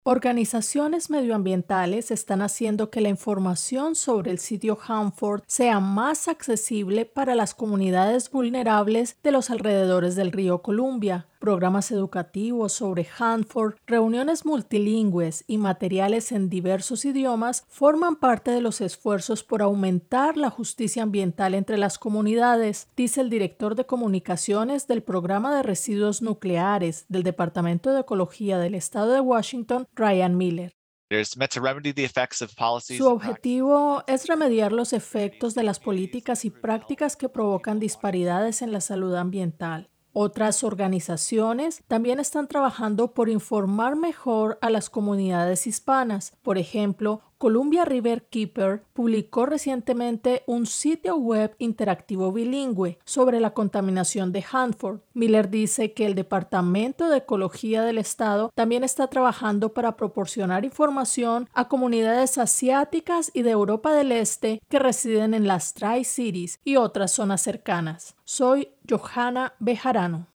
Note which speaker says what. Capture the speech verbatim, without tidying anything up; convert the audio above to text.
Speaker 1: Organizaciones medioambientales están haciendo que la información sobre el sitio Hanford sea más accesible para las comunidades vulnerables de los alrededores del río Columbia. Programas educativos sobre Hanford, reuniones multilingües y materiales en diversos idiomas forman parte de los esfuerzos por aumentar la justicia ambiental entre las comunidades, dice el director de comunicaciones del Programa de Residuos Nucleares del Departamento de Ecología del Estado de Washington, Ryan Miller.
Speaker 2: There's meant to remedy the effects of
Speaker 1: Su
Speaker 2: policies and practices.
Speaker 1: objetivo es remediar los efectos de las políticas y prácticas que provocan disparidades en la salud ambiental. Otras organizaciones también están trabajando por informar mejor a las comunidades hispanas. Por ejemplo, Columbia River Keeper publicó recientemente un sitio web interactivo bilingüe sobre la contaminación de Hanford. Miller dice que el Departamento de Ecología del Estado también está trabajando para proporcionar información a comunidades asiáticas y de Europa del Este que residen en las Tri-Cities y otras zonas cercanas. Soy Johanna Bejarano.